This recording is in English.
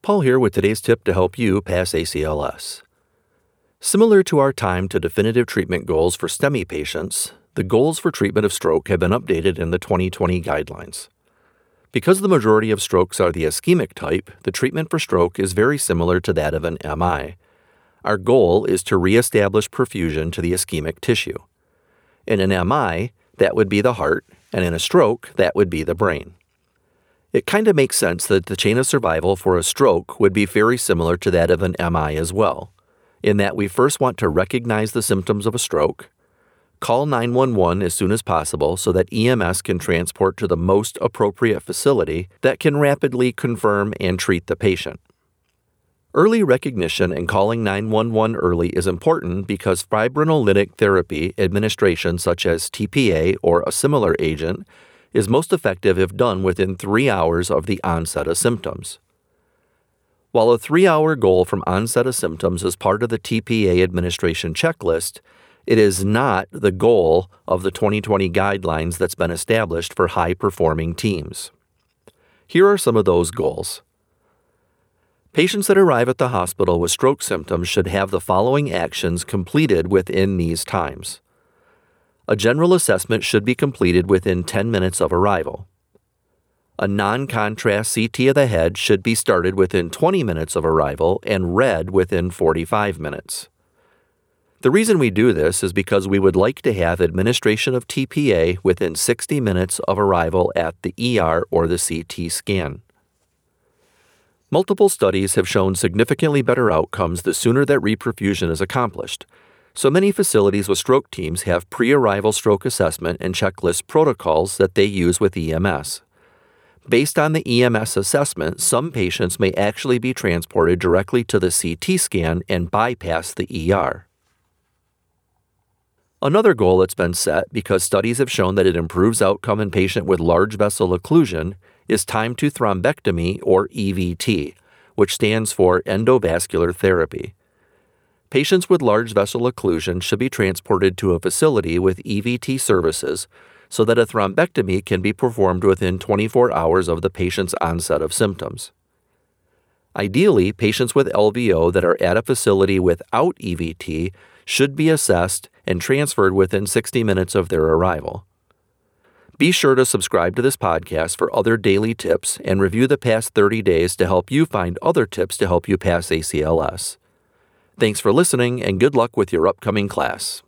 Paul here with today's tip to help you pass ACLS. Similar to our time to definitive treatment goals for STEMI patients, the goals for treatment of stroke have been updated in the 2020 guidelines. Because the majority of strokes are the ischemic type, the treatment for stroke is very similar to that of an MI. Our goal is to reestablish perfusion to the ischemic tissue. In an MI, that would be the heart, and in a stroke, that would be the brain. It kind of makes sense that the chain of survival for a stroke would be very similar to that of an MI as well, in that we first want to recognize the symptoms of a stroke, call 911 as soon as possible so that EMS can transport to the most appropriate facility that can rapidly confirm and treat the patient. Early recognition and calling 911 early is important because fibrinolytic therapy administration such as TPA or a similar agent is most effective if done within 3 hours of the onset of symptoms. While a 3-hour goal from onset of symptoms is part of the TPA administration checklist, it is not the goal of the 2020 guidelines that's been established for high-performing teams. Here are some of those goals. Patients that arrive at the hospital with stroke symptoms should have the following actions completed within these times. A general assessment should be completed within 10 minutes of arrival. A non-contrast CT of the head should be started within 20 minutes of arrival and read within 45 minutes. The reason we do this is because we would like to have administration of TPA within 60 minutes of arrival at the ER or the CT scan. Multiple studies have shown significantly better outcomes the sooner that reperfusion is accomplished, so many facilities with stroke teams have pre-arrival stroke assessment and checklist protocols that they use with EMS. Based on the EMS assessment, some patients may actually be transported directly to the CT scan and bypass the ER. Another goal that's been set, because studies have shown that it improves outcome in patients with large vessel occlusion, is time to thrombectomy or EVT, which stands for endovascular therapy. Patients with large vessel occlusion should be transported to a facility with EVT services so that a thrombectomy can be performed within 24 hours of the patient's onset of symptoms. Ideally, patients with LVO that are at a facility without EVT should be assessed and transferred within 60 minutes of their arrival. Be sure to subscribe to this podcast for other daily tips and review the past 30 days to help you find other tips to help you pass ACLS. Thanks for listening and good luck with your upcoming class.